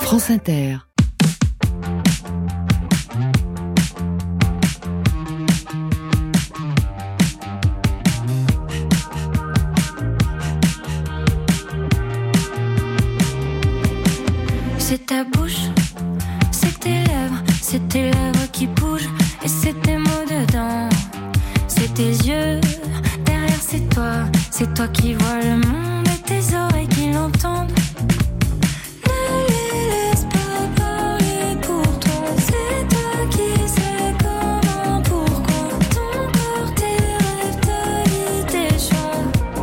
France Inter. C'est ta bouche, c'est tes lèvres qui bougent, et c'est tes mots dedans. C'est tes yeux, derrière c'est toi qui vois le monde et tes oreilles qui l'entendent. Ne les laisse pas parler pour toi, c'est toi qui sais comment, pourquoi. Ton corps, tes rêves, ta vie, tes choix.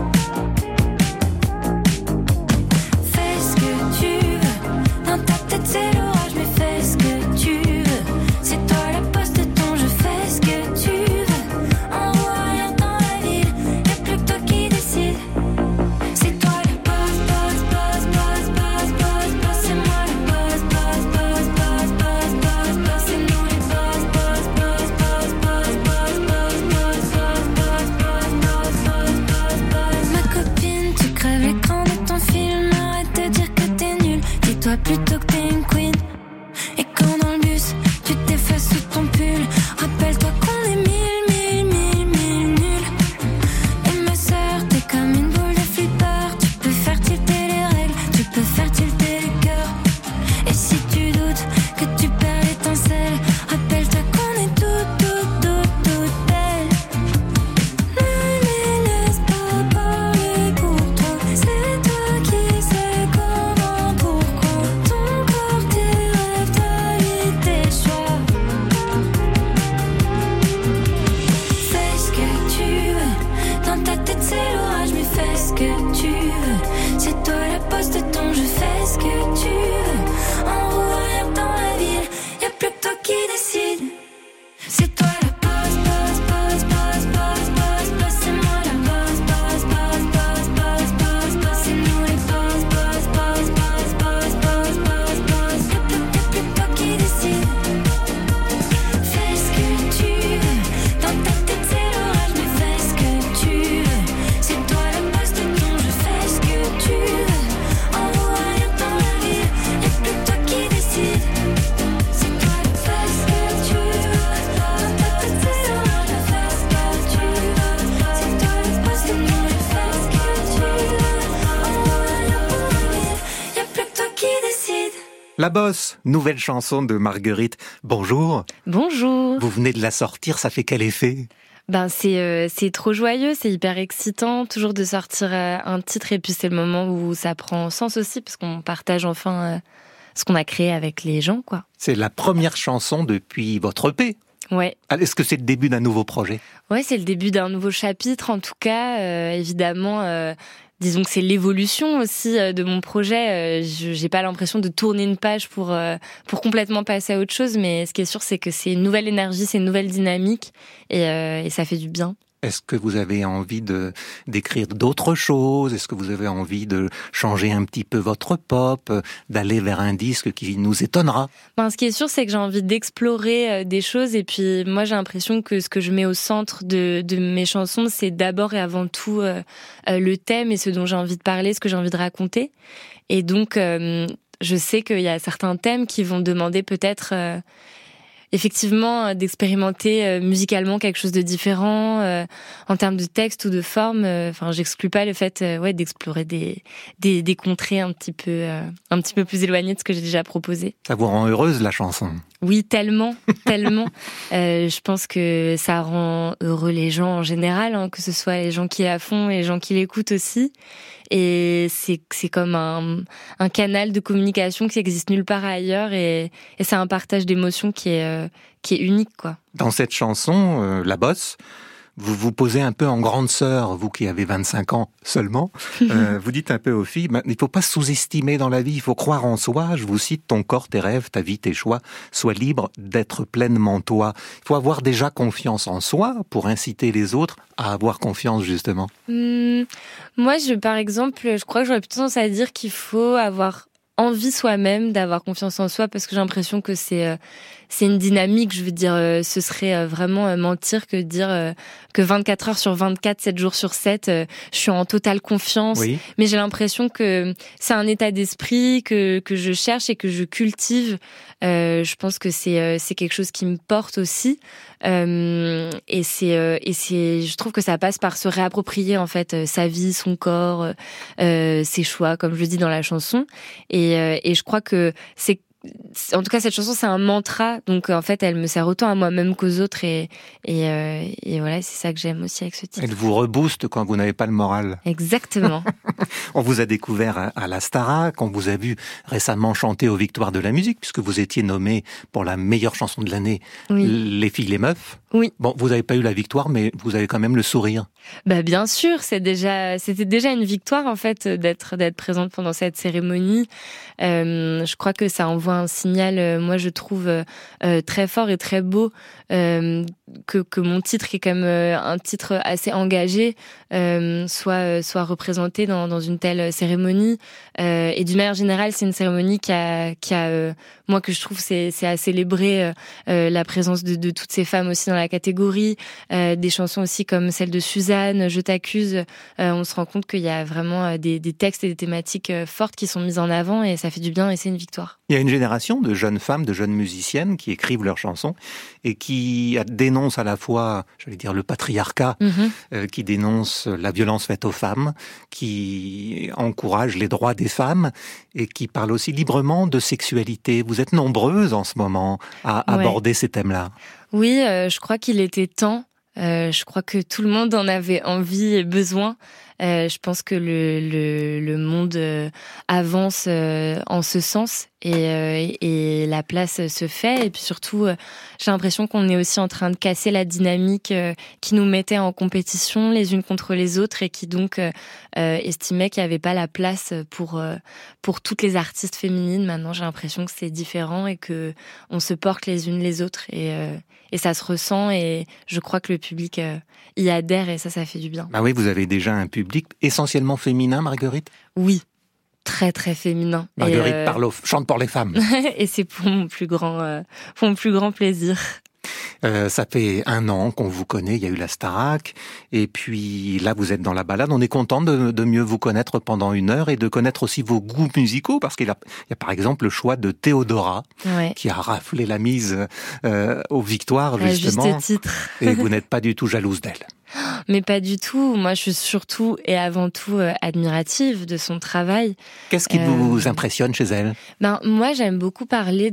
Fais ce que tu veux, dans ta tête c'est l'orage, mais fais ce que tu veux. C'est toi la bosse de ton jeu, fais ce que tu veux. En voyant dans la ville, y'a plus que toi qui décide. C'est toi la boss, boss, boss, boss, boss, boss, boss. C'est moi la boss, boss, boss, boss, boss, boss, boss. C'est nous les boss, boss, boss, boss, boss, boss, boss, boss, boss, boss, boss, boss, boss. Ma copine, tu crèves l'écran de ton film, arrête de dire que t'es nul. Dis-toi plutôt que t'es une queen. Et quand dans le bus, tu t'effaces sous ton pull, rappelle-toi qu'on est mille nuls. Et ma sœur, t'es comme une boule de flipper. Tu peux faire tilter les règles, tu peux faire tilter les cœurs. Et si tu doutes que tu perds l'étincelle, rappelle-toi qu'on est toutes belles. Ne les laisse pas parler pour toi, c'est toi qui sais comment, pourquoi. Ton corps, tes rêves, ta vie, tes choix. Fais ce que tu veux, dans ta tête c'est l'orage, mais fais ce que tu veux. C'est toi la bosse de ton jeu, fais ce que tu veux. En voyant dans la ville, y'a plus que toi qui décide. C'est toi la boss, boss, boss, boss, boss, boss, boss. C'est moi la boss, boss, boss, boss, boss, boss, boss. C'est nous les boss, boss, boss, boss, boss, boss, boss, boss. Y'a plus que toi qui décide. Fais ce que tu veux, dans ta tête c'est l'orage, mais fais ce que tu veux. C'est toi la boss de ton jeu, fais ce que tu veux. En voyant dans la ville, y'a plus que toi qui décide. C'est toi la fais ce que tu veux, dans ta tête c'est l'orage, mais fais ce que tu veux. C'est toi la boss de ton jeu, fais ce que tu veux. En voyant dans la ville, y'a plus que toi qui décide. La Bosse, nouvelle chanson de Marguerite. Bonjour. Bonjour. Vous venez de la sortir, ça fait quel effet ? C'est trop joyeux, c'est hyper excitant, toujours de sortir un titre, et puis c'est le moment où ça prend sens aussi, parce qu'on partage enfin ce qu'on a créé avec les gens, quoi. C'est la première chanson depuis votre EP. Ouais. Est-ce que c'est le début d'un nouveau projet ? Ouais, c'est le début d'un nouveau chapitre, en tout cas, évidemment. Disons que c'est l'évolution aussi de mon projet. J'ai pas l'impression de tourner une page pour complètement passer à autre chose, mais ce qui est sûr, c'est que c'est une nouvelle énergie, c'est une nouvelle dynamique, et ça fait du bien. Est-ce que vous avez envie d'écrire d'autres choses ? Est-ce que vous avez envie de changer un petit peu votre pop, d'aller vers un disque qui nous étonnera ? Ce qui est sûr, c'est que j'ai envie d'explorer des choses, et puis moi j'ai l'impression que ce que je mets au centre de mes chansons, c'est d'abord et avant tout le thème et ce dont j'ai envie de parler, ce que j'ai envie de raconter. Et donc je sais qu'il y a certains thèmes qui vont demander peut-être effectivement d'expérimenter musicalement quelque chose de différent en termes de texte ou de forme. J'exclus pas le fait d'explorer des contrées un petit peu plus éloignées de ce que j'ai déjà proposé. Ça vous rend heureuse, la chanson ? Oui, tellement. Je pense que ça rend heureux les gens en général, que ce soit les gens qui la font et les gens qui l'écoutent aussi. Et c'est comme un canal de communication qui existe nulle part ailleurs, et c'est un partage d'émotions qui est unique, quoi. Dans cette chanson, La Bosse, vous vous posez un peu en grande sœur, vous qui avez 25 ans seulement. Vous dites un peu aux filles, il ne faut pas sous-estimer dans la vie, il faut croire en soi. Je vous cite, ton corps, tes rêves, ta vie, tes choix, sois libre d'être pleinement toi. Il faut avoir déjà confiance en soi pour inciter les autres à avoir confiance, justement. Moi, par exemple, je crois que j'aurais plutôt tendance à dire qu'il faut avoir envie soi-même, d'avoir confiance en soi, parce que j'ai l'impression que c'est une dynamique. Je veux dire, ce serait vraiment mentir que de dire que 24 heures sur 24, 7 jours sur 7, je suis en totale confiance. Oui. Mais j'ai l'impression que c'est un état d'esprit que je cherche et que je cultive. Je pense que c'est quelque chose qui me porte aussi. Et je trouve que ça passe par se réapproprier en fait sa vie, son corps, ses choix, comme je le dis dans la chanson. Et je crois que en tout cas, cette chanson, c'est un mantra. Donc, en fait, elle me sert autant à moi-même qu'aux autres. Et voilà, c'est ça que j'aime aussi avec ce titre. Elle vous rebooste quand vous n'avez pas le moral. Exactement. On vous a découvert à la Starac, on vous a vu récemment chanter aux Victoires de la musique, puisque vous étiez nommé pour la meilleure chanson de l'année, Oui. Les filles, les meufs. Oui. Bon, vous n'avez pas eu la victoire, mais vous avez quand même le sourire. Bah bien sûr, c'était déjà une victoire en fait d'être présente pendant cette cérémonie. Je crois que ça envoie un signal, moi je trouve très fort et très beau, que mon titre, qui est quand même un titre assez engagé, soit représenté dans une telle cérémonie. Et d'une manière générale, c'est une cérémonie qui a moi que je trouve c'est à célébrer la présence de toutes ces femmes aussi dans la catégorie, des chansons aussi comme celle de Suzanne, Je t'accuse. On se rend compte qu'il y a vraiment des textes et des thématiques fortes qui sont mises en avant, et ça fait du bien, et c'est une victoire. Il y a une génération de jeunes femmes, de jeunes musiciennes qui écrivent leurs chansons et qui dénoncent à la fois, j'allais dire, le patriarcat, qui dénoncent la violence faite aux femmes, qui encouragent les droits des femmes et qui parlent aussi librement de sexualité. Vous êtes nombreuses en ce moment à aborder ces thèmes-là. Oui, je crois qu'il était temps. Je crois que tout le monde en avait envie et besoin. Je pense que le monde avance en ce sens, et la place se fait. Et puis surtout, j'ai l'impression qu'on est aussi en train de casser la dynamique qui nous mettait en compétition les unes contre les autres, et qui donc estimait qu'il n'y avait pas la place pour toutes les artistes féminines. Maintenant, j'ai l'impression que c'est différent et que on se porte les unes les autres, et ça se ressent, et je crois que le public y adhère, et ça fait du bien. Ah oui, vous avez déjà un public essentiellement féminin, Marguerite ? Oui, très très féminin. Marguerite chante pour les femmes. Et c'est pour mon plus grand plaisir. Ça fait 1 an qu'on vous connaît, il y a eu la Starac, et puis là vous êtes dans la balade. On est content de mieux vous connaître pendant 1 heure, et de connaître aussi vos goûts musicaux, parce qu'il y a par exemple le choix de Théodora, qui a raflé la mise aux Victoires, justement. À juste titre. Et vous n'êtes pas du tout jalouse d'elle. Mais pas du tout. Moi, je suis surtout et avant tout admirative de son travail. Qu'est-ce qui vous impressionne chez elle ? Moi, j'aime beaucoup parler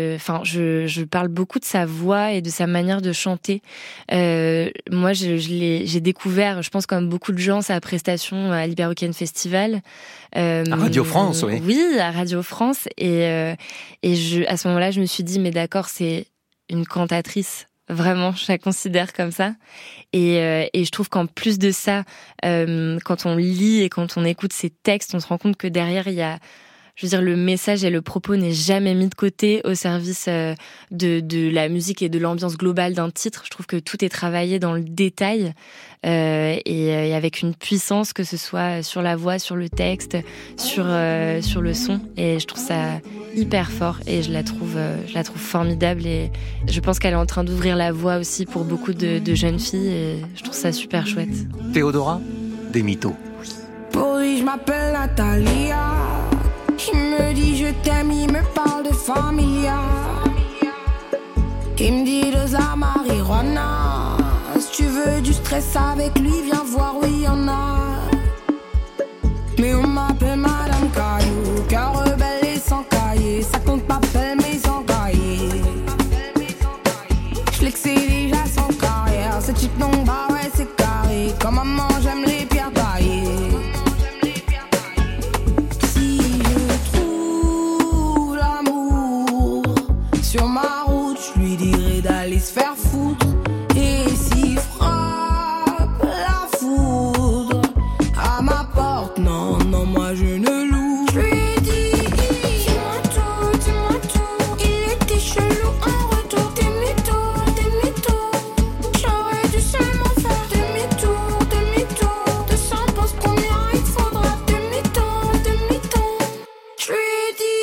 je parle beaucoup de sa voix et de sa manière de chanter. Moi, j'ai découvert, je pense comme beaucoup de gens, sa prestation à l'Hyper Weekend Festival. À Radio France, oui. Oui, à Radio France. Et à ce moment-là, je me suis dit, mais d'accord, c'est une cantatrice. Vraiment, je la considère comme ça. Et je trouve qu'en plus de ça, quand on lit et quand on écoute ses textes, on se rend compte que derrière, il y a, je veux dire, le message et le propos n'est jamais mis de côté au service de la musique et de l'ambiance globale d'un titre. Je trouve que tout est travaillé dans le détail, et avec une puissance, que ce soit sur la voix, sur le texte, sur le son. Et je trouve ça hyper fort, et je la trouve formidable, et je pense qu'elle est en train d'ouvrir la voie aussi pour beaucoup de jeunes filles, et je trouve ça super chouette. Théodora, des mythos. Oui, je m'appelle Natalia. Il me dit je t'aime, il me parle de familia. Il me dit de la marijuana. Si tu veux du stress avec lui, viens voir, oui y'en a. Mais on m'appelle Madame Caillou, cœur rebelle et sans cahier. Ça compte pas belle mais sans cahier. Je l'excès déjà sans carrière. Ce type non bah ouais c'est carré. Comme maman j'aime les pierres taillées. Sur ma route, je lui dirais d'aller se faire foutre. Et s'il frappe la foudre à ma porte, non, non, moi je ne loue. Je lui ai dit, dis-moi tout. Il était chelou en retour. Des mythos. J'aurais dû seulement faire demi-tour. De 100 postes combien il faudra. Des mythos. Je lui ai dit.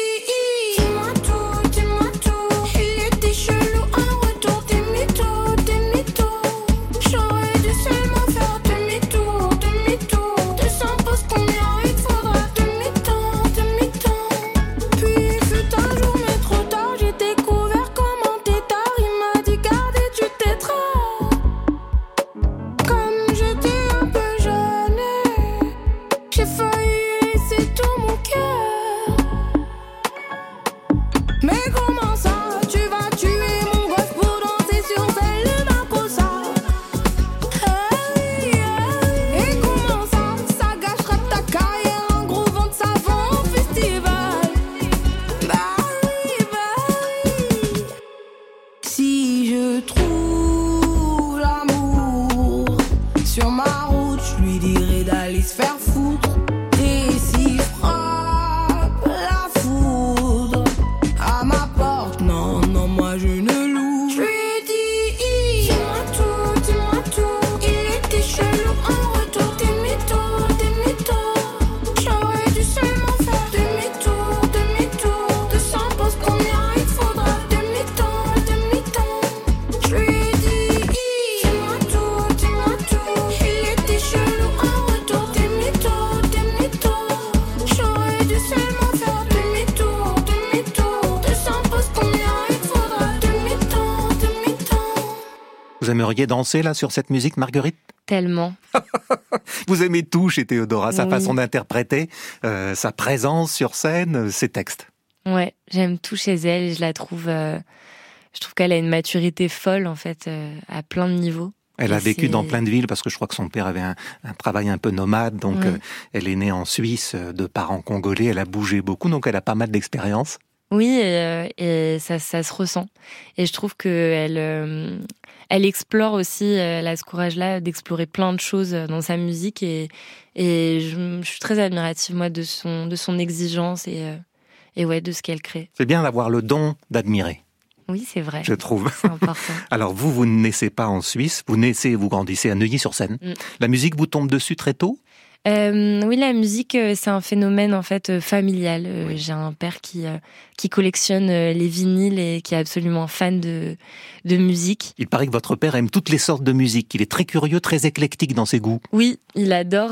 Vous aimeriez danser là sur cette musique, Marguerite ? Tellement. Vous aimez tout chez Théodora, sa Oui. façon d'interpréter, sa présence sur scène, ses textes. Ouais, j'aime tout chez elle et je trouve qu'elle a une maturité folle en fait, à plein de niveaux. Elle Et a vécu dans plein de villes parce que je crois que son père avait un travail un peu nomade, donc Oui. Elle est née en Suisse de parents congolais, elle a bougé beaucoup, donc elle a pas mal d'expérience. Oui, et ça se ressent. Et je trouve que elle explore aussi, elle a ce courage-là d'explorer plein de choses dans sa musique et je suis très admirative moi de son exigence et ouais, de ce qu'elle crée. C'est bien d'avoir le don d'admirer, Oui, c'est vrai. je trouve. C'est important. Alors vous ne naissez pas en Suisse, vous grandissez à Neuilly-sur-Seine. Mm. La musique vous tombe dessus très tôt ? Oui, la musique, c'est un phénomène en fait familial. J'ai un père qui collectionne les vinyles et qui est absolument fan de musique. Il paraît que votre père aime toutes les sortes de musique, il est très curieux, très éclectique dans ses goûts. Oui, il adore.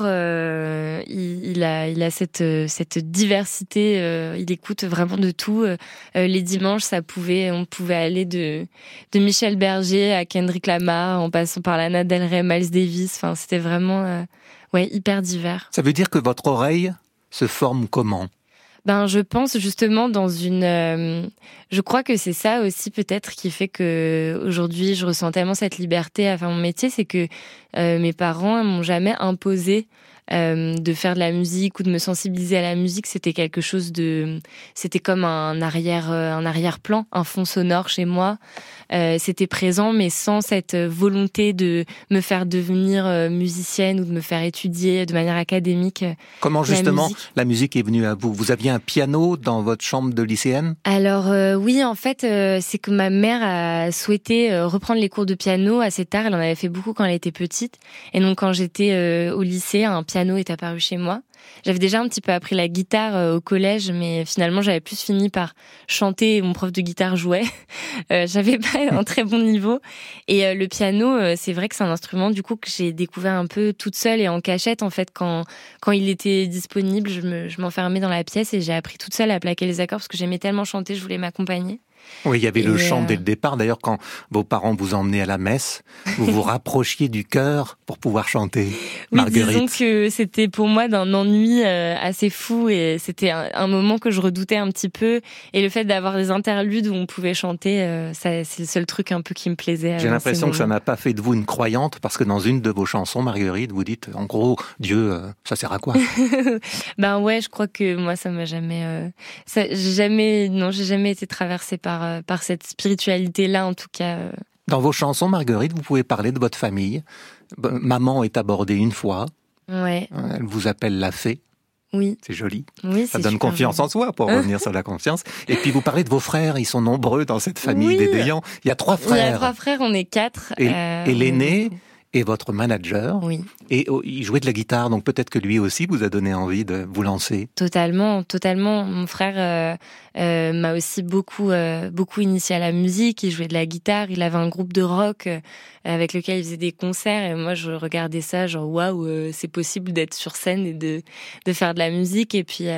Il a cette diversité. Il écoute vraiment de tout. Les dimanches, on pouvait aller de Michel Berger à Kendrick Lamar, en passant par Lana Del Rey, Miles Davis. Enfin, c'était vraiment hyper divers. Ça veut dire que votre oreille se forme comment ? Ben, je pense justement je crois que c'est ça aussi peut-être qui fait que aujourd'hui je ressens tellement cette liberté à faire mon métier, c'est que mes parents m'ont jamais imposé de faire de la musique ou de me sensibiliser à la musique. C'était comme un arrière-plan, un fond sonore chez moi. C'était présent, mais sans cette volonté de me faire devenir musicienne ou de me faire étudier de manière académique. Comment justement la musique. la musique est venue à vous ? Vous aviez un piano dans votre chambre de lycéenne ? Alors oui, en fait, c'est que ma mère a souhaité reprendre les cours de piano assez tard. Elle en avait fait beaucoup quand elle était petite. Et donc quand j'étais au lycée, un piano est apparu chez moi. J'avais déjà un petit peu appris la guitare au collège, mais finalement j'avais plus fini par chanter et mon prof de guitare jouait. J'avais pas un très bon niveau. Et le piano, c'est vrai que c'est un instrument du coup que j'ai découvert un peu toute seule et en cachette en fait. Quand il était disponible, je m'enfermais dans la pièce et j'ai appris toute seule à plaquer les accords parce que j'aimais tellement chanter, je voulais m'accompagner. Oui, il y avait le chant dès le départ. D'ailleurs, quand vos parents vous emmenaient à la messe, vous vous rapprochiez du chœur pour pouvoir chanter. Oui, Marguerite. disons que c'était pour moi d'un ennui assez fou et c'était un moment que je redoutais un petit peu. Et le fait d'avoir des interludes où on pouvait chanter, c'est le seul truc un peu qui me plaisait. J'ai l'impression que ça n'a pas fait de vous une croyante parce que dans une de vos chansons, Marguerite, vous dites, en gros, Dieu, ça sert à quoi ? Ben ouais, je crois que moi, ça m'a jamais... j'ai jamais été traversée par cette spiritualité-là, en tout cas. Dans vos chansons, Marguerite, vous pouvez parler de votre famille. Maman est abordée une fois. Ouais. Elle vous appelle la fée. Oui. C'est joli. Oui, Ça donne confiance en soi, pour revenir sur la confiance. Et puis vous parlez de vos frères, ils sont nombreux dans cette famille des Deilhan. Il y a 3 frères. Il y a 3 frères, on est 4. Et l'aîné est votre manager. Oui. Et il jouait de la guitare, donc peut-être que lui aussi vous a donné envie de vous lancer. Totalement. Mon frère m'a aussi beaucoup initié à la musique. Il jouait de la guitare, il avait un groupe de rock avec lequel il faisait des concerts. Et moi, je regardais ça, genre waouh, c'est possible d'être sur scène et de faire de la musique. Et puis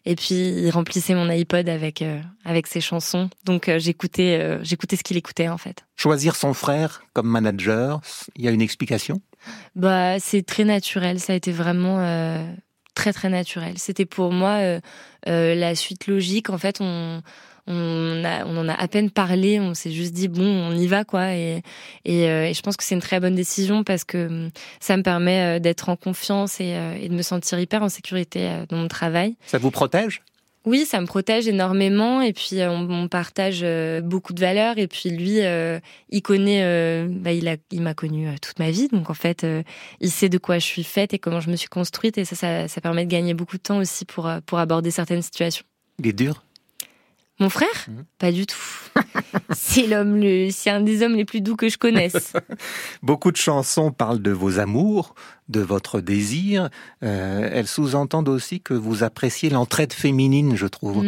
il remplissait mon iPod avec ses chansons. Donc j'écoutais ce qu'il écoutait en fait. Choisir son frère comme manager, il y a une explication ? Bah, c'est très naturel. Ça a été vraiment très très naturel. C'était pour moi la suite logique. En fait, on en a à peine parlé. On s'est juste dit bon, on y va quoi. Et je pense que c'est une très bonne décision parce que ça me permet d'être en confiance et de me sentir hyper en sécurité dans mon travail. Ça vous protège ? Oui, ça me protège énormément et puis on partage beaucoup de valeurs et puis lui, il connaît, il m'a connue toute ma vie, donc en fait, il sait de quoi je suis faite et comment je me suis construite et ça permet de gagner beaucoup de temps aussi pour aborder certaines situations. Il est dur ? Mon frère ? Pas du tout. C'est un des hommes les plus doux que je connaisse. Beaucoup de chansons parlent de vos amours, de votre désir. Elles sous-entendent aussi que vous appréciez l'entraide féminine, je trouve.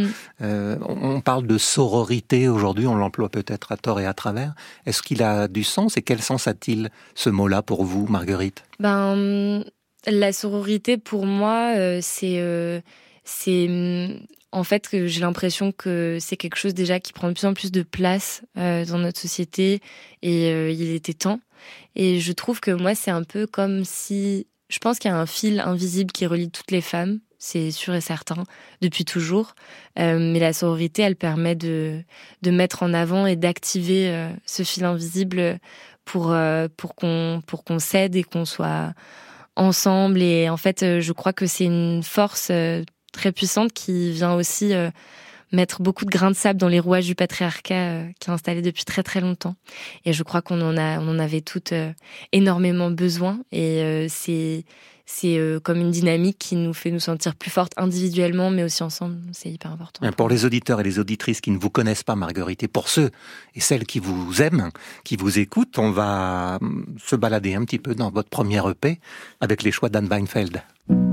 On parle de sororité aujourd'hui, on l'emploie peut-être à tort et à travers. Est-ce qu'il a du sens et quel sens a-t-il ce mot-là pour vous, Marguerite ? La sororité pour moi, c'est en fait, j'ai l'impression que c'est quelque chose déjà qui prend de plus en plus de place dans notre société et il était temps. Et je trouve que moi, c'est un peu comme si... Je pense qu'il y a un fil invisible qui relie toutes les femmes, c'est sûr et certain, depuis toujours. Mais la sororité, elle permet de mettre en avant et d'activer ce fil invisible pour qu'on s'aide et qu'on soit ensemble. Et en fait, je crois que c'est une force très puissante qui vient aussi mettre beaucoup de grains de sable dans les rouages du patriarcat qui est installé depuis très très longtemps. Et je crois qu'on en avait toutes énormément besoin. Et c'est comme une dynamique qui nous fait nous sentir plus fortes individuellement, mais aussi ensemble. C'est hyper important. Pour les auditeurs et les auditrices qui ne vous connaissent pas, Marguerite, et pour ceux et celles qui vous aiment, qui vous écoutent, on va se balader un petit peu dans votre premier EP avec les choix d'Anne Weinfeld.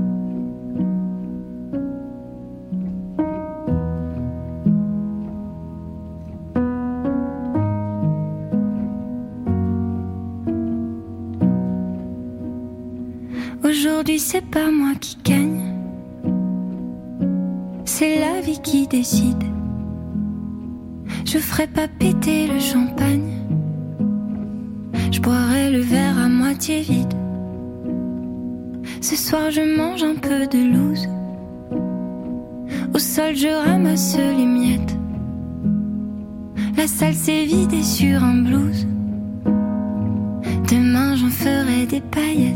Aujourd'hui, c'est pas moi qui gagne, c'est la vie qui décide. Je ferai pas péter le champagne, je boirai le verre à moitié vide. Ce soir, je mange un peu de loose, au sol, je ramasse les miettes. La salle s'est vidée sur un blues, demain, j'en ferai des paillettes.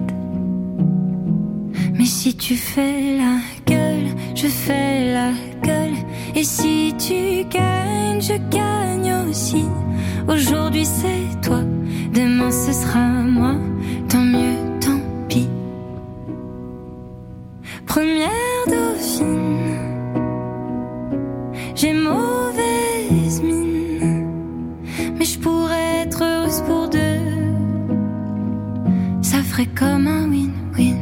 Mais si tu fais la gueule, je fais la gueule. Et si tu gagnes, je gagne aussi. Aujourd'hui c'est toi, demain ce sera moi. Tant mieux, tant pis. Première dauphine, j'ai mauvaise mine, mais je pourrais être heureuse pour deux. Ça ferait comme un win-win.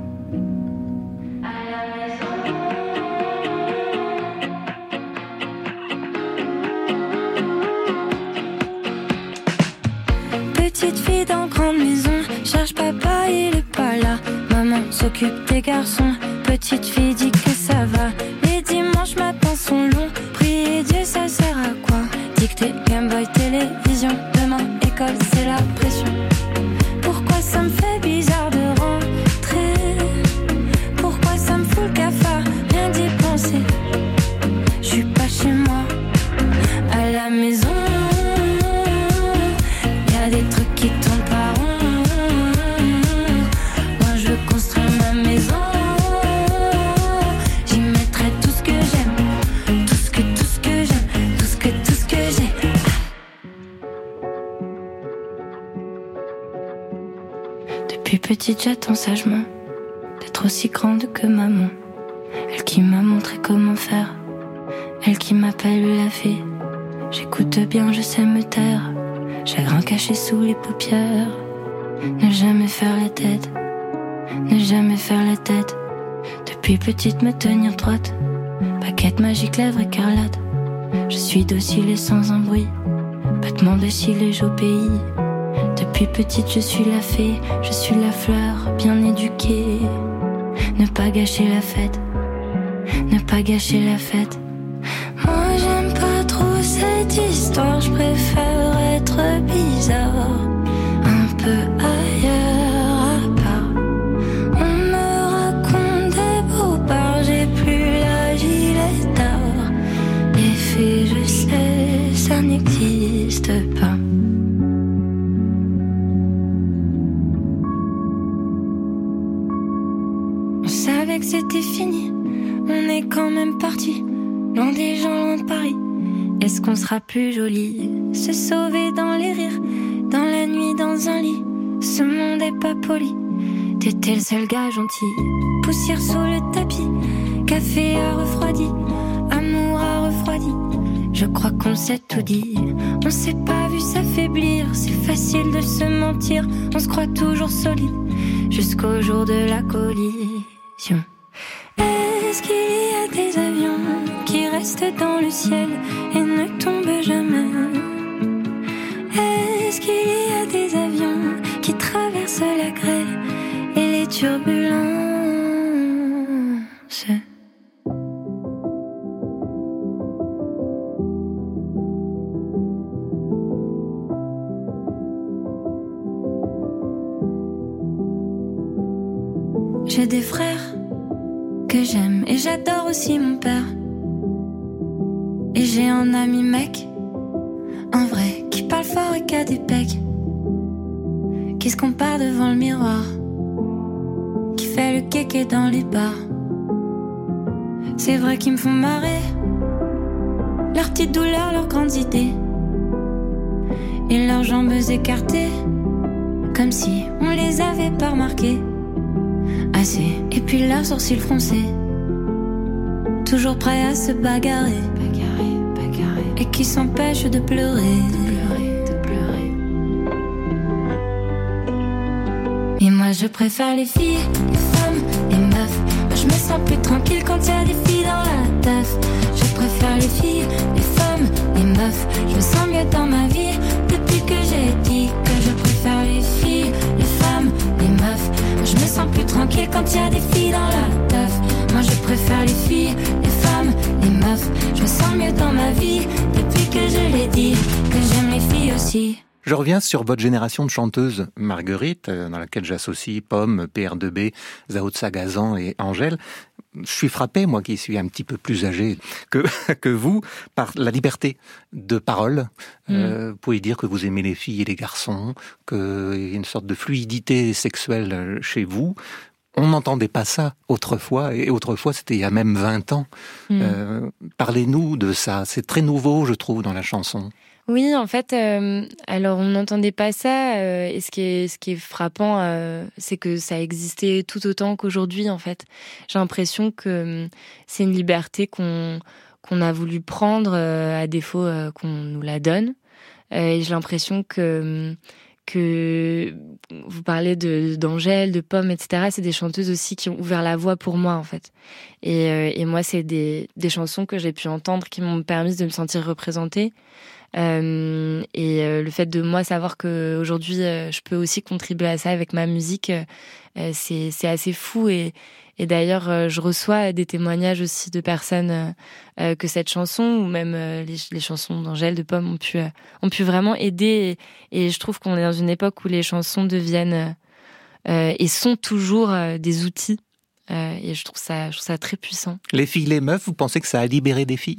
Petite fille dans grande maison, cherche papa, il est pas là. Maman s'occupe des garçons, petite fille dit que ça va. Les dimanches matins sont longs, prier Dieu ça sert à quoi? Dictée, Game Boy, télévision, demain école c'est la pression. Pourquoi ça me fait bizarre de rentrer? Pourquoi ça me fout le cafard? Rien d'y penser. Je suis pas chez moi, à la maison. Des trucs qui tournent pas rond. Moi je veux construire ma maison. J'y mettrai tout ce que j'aime, tout ce que j'aime, tout ce que j'ai. Depuis petite j'attends sagement d'être aussi grande que maman. Elle qui m'a montré comment faire, elle qui m'appelle la fée. J'écoute bien, je sais me taire. Chagrin caché sous les paupières. Ne jamais faire la tête, ne jamais faire la tête. Depuis petite me tenir droite, baguette magique, lèvres écarlates. Je suis docile et sans un bruit, battement de cils et j'obéis. Depuis petite je suis la fée, je suis la fleur bien éduquée. Ne pas gâcher la fête, ne pas gâcher la fête. Moi j'aime pas trop cette histoire, je préfère être bizarre, un peu ailleurs à part. On me raconte des beaux-parts, j'ai plus la gilet tard. Les faits je sais, ça n'existe pas. On savait que c'était fini, on est quand même parti. Loin des gens, loin de Paris. Est-ce qu'on sera plus joli? Se sauver dans les rires, dans la nuit, dans un lit. Ce monde est pas poli. T'étais le seul gars gentil. Poussière sous le tapis, café a refroidi, amour a refroidi. Je crois qu'on s'est tout dit. On s'est pas vu s'affaiblir, c'est facile de se mentir. On se croit toujours solide, jusqu'au jour de la collision. Est-ce qu'il y a des avions qui restent dans le ciel et ne tombent jamais? Est-ce qu'il y a des avions qui traversent la grêle et les turbulences? J'ai des frères que j'aime et j'adore aussi mon père. Et j'ai un ami mec, un vrai, qui parle fort et qui a des pecs, qui se compare devant le miroir, qui fait le kéké dans les bars. C'est vrai qu'ils me font marrer, leurs petites douleurs, leurs grandes idées, et leurs jambes écartées, comme si on les avait pas remarquées assez. Et puis leurs sourcils froncés, toujours prêts à se bagarrer, et qui s'empêchent de pleurer. Et moi je préfère les filles, les femmes, les meufs. Moi je me sens plus tranquille quand y a des filles dans la teuf. Je préfère les filles, les femmes, les meufs. Je me sens mieux dans ma vie depuis que j'ai dit que je préfère les filles, les femmes, les meufs. Moi je me sens plus tranquille quand y a des filles dans la teuf. Moi je préfère les filles, les femmes, les meufs. Je me sens mieux dans ma vie depuis que je l'ai dit, que j'aime les filles aussi. Je reviens sur votre génération de chanteuses, Marguerite, dans laquelle j'associe Pomme, PR2B, Zao de Sagazan et Angèle. Je suis frappé, moi qui suis un petit peu plus âgé que vous, par la liberté de parole. Vous pouvez dire que vous aimez les filles et les garçons, qu'il y a une sorte de fluidité sexuelle chez vous. On n'entendait pas ça autrefois, et autrefois c'était il y a même 20 ans. Parlez-nous de ça, c'est très nouveau je trouve dans la chanson. Oui, en fait, alors on n'entendait pas ça, et ce qui est frappant, c'est que ça existait tout autant qu'aujourd'hui, en fait. J'ai l'impression que c'est une liberté qu'on a voulu prendre, à défaut qu'on nous la donne. Et j'ai l'impression que vous parlez d'Angèle, de Pomme, etc. C'est des chanteuses aussi qui ont ouvert la voie pour moi, en fait. Et moi, c'est des chansons que j'ai pu entendre qui m'ont permis de me sentir représentée. Le fait de moi savoir que aujourd'hui je peux aussi contribuer à ça avec ma musique, c'est assez fou. Et d'ailleurs, je reçois des témoignages aussi de personnes que cette chanson ou même les chansons d'Angèle, de Pomme ont pu vraiment aider. Et je trouve qu'on est dans une époque où les chansons deviennent et sont toujours des outils. Et je trouve ça très puissant. Les filles, les meufs, vous pensez que ça a libéré des filles ?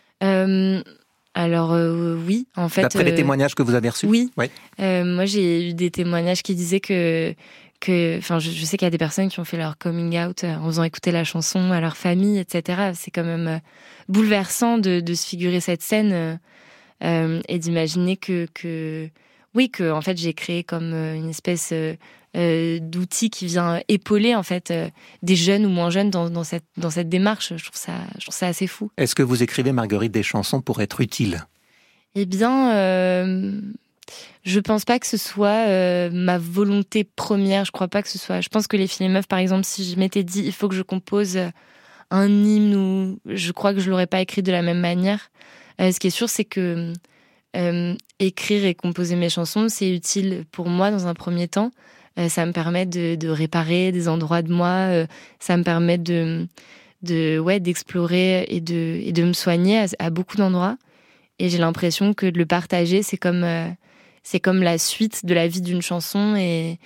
Alors oui, en fait. D'après les témoignages que vous avez reçus ? Oui. Ouais. Moi, j'ai eu des témoignages qui disaient que enfin, je sais qu'il y a des personnes qui ont fait leur coming out en faisant écouter la chanson à leur famille, etc. C'est quand même bouleversant de se figurer cette scène et d'imaginer que en fait j'ai créé comme une espèce d'outil qui vient épauler en fait des jeunes ou moins jeunes dans cette démarche. Je trouve ça assez fou. Est-ce que vous écrivez, Marguerite, des chansons pour être utile ? Eh bien, je pense pas que ce soit ma volonté première. Je crois pas que ce soit. Je pense que les filles et meufs, par exemple, si je m'étais dit il faut que je compose un hymne, je crois que je l'aurais pas écrit de la même manière. Ce qui est sûr, c'est que écrire et composer mes chansons, c'est utile pour moi dans un premier temps. Ça me permet de réparer des endroits de moi. Ça me permet d'explorer et de me soigner à beaucoup d'endroits. Et j'ai l'impression que de le partager, c'est comme la suite de la vie d'une chanson. Et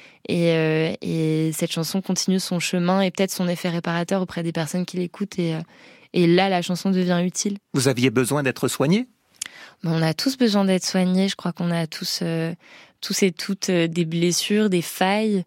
cette chanson continue son chemin et peut-être son effet réparateur auprès des personnes qui l'écoutent. Et là, la chanson devient utile. Vous aviez besoin d'être soigné ? On a tous besoin d'être soignés. Je crois qu'on a tous et toutes des blessures, des failles.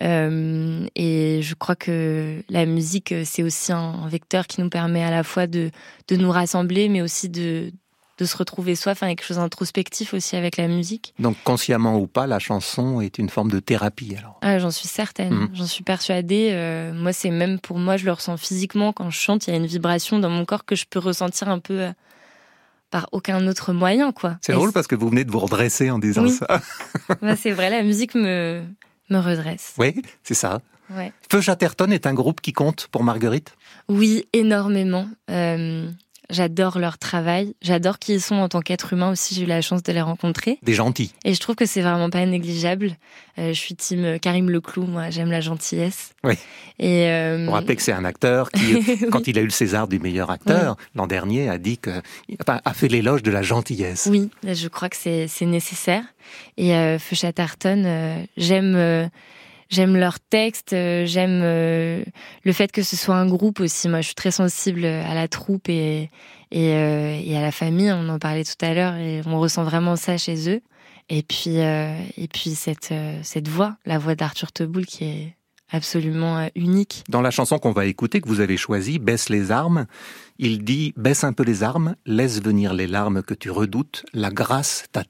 Et je crois que la musique, c'est aussi un vecteur qui nous permet à la fois de nous rassembler, mais aussi de se retrouver soi. Enfin, il y a quelque chose d'introspectif aussi avec la musique. Donc, consciemment ou pas, la chanson est une forme de thérapie, alors ? J'en suis certaine, j'en suis persuadée. Moi, c'est même pour moi, je le ressens physiquement. Quand je chante, il y a une vibration dans mon corps que je peux ressentir un peu par aucun autre moyen, quoi. C'est drôle parce que vous venez de vous redresser en disant ça. C'est vrai, la musique me redresse. Oui, c'est ça. Ouais. Feu Chatterton est un groupe qui compte pour Marguerite ? Oui, énormément. J'adore leur travail. J'adore qui ils sont en tant qu'êtres humains aussi. J'ai eu la chance de les rencontrer. Des gentils. Et je trouve que c'est vraiment pas négligeable. Je suis team Karim Leclou. Moi, j'aime la gentillesse. Oui. Et on rappelle que c'est un acteur qui, quand il a eu le César du meilleur acteur, l'an dernier, a fait l'éloge de la gentillesse. Oui, je crois que c'est nécessaire. Et Feu Chatterton, j'aime J'aime leurs textes, j'aime le fait que ce soit un groupe aussi. Moi, je suis très sensible à la troupe et à la famille. On en parlait tout à l'heure et on ressent vraiment ça chez eux. Et puis cette voix, la voix d'Arthur Teboul qui est absolument unique. Dans la chanson qu'on va écouter, que vous avez choisie, Baisse les armes, il dit « Baisse un peu les armes, laisse venir les larmes que tu redoutes, la grâce t'attend ».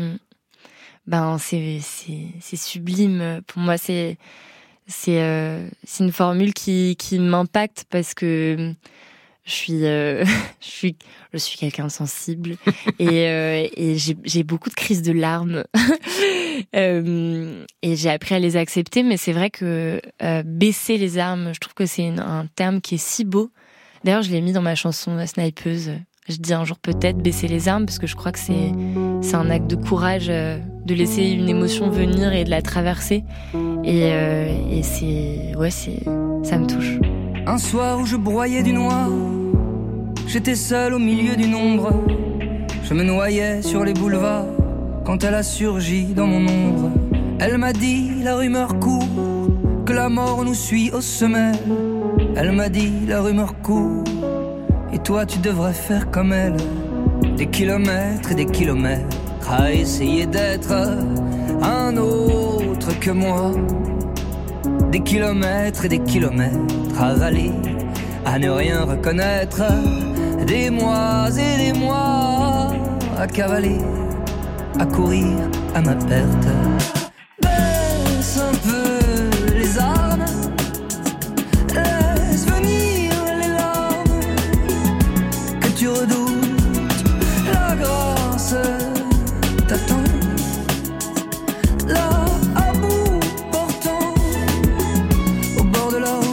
C'est sublime. Pour moi, c'est une formule qui m'impacte parce que je suis quelqu'un de sensible et j'ai beaucoup de crises de larmes et j'ai appris à les accepter. Mais c'est vrai que baisser les armes, je trouve que c'est un terme qui est si beau. D'ailleurs, je l'ai mis dans ma chanson La Snipeuse. Je dis un jour peut-être baisser les armes parce que je crois que c'est un acte de courage de laisser une émotion venir et de la traverser. Et ça me touche. Un soir où je broyais du noir, j'étais seul au milieu d'une ombre. Je me noyais sur les boulevards quand elle a surgi dans mon ombre. Elle m'a dit, la rumeur court, que la mort nous suit aux semelles. Elle m'a dit, la rumeur court, et toi tu devrais faire comme elle. Des kilomètres et des kilomètres à essayer d'être un autre que moi. Des kilomètres et des kilomètres à avaler, à ne rien reconnaître. Des mois et des mois à cavaler, à courir à ma perte. Baisse un peu les armes, laisse venir les larmes que tu redoutes. La grâce t'attend, là à bout portant, au bord de la route.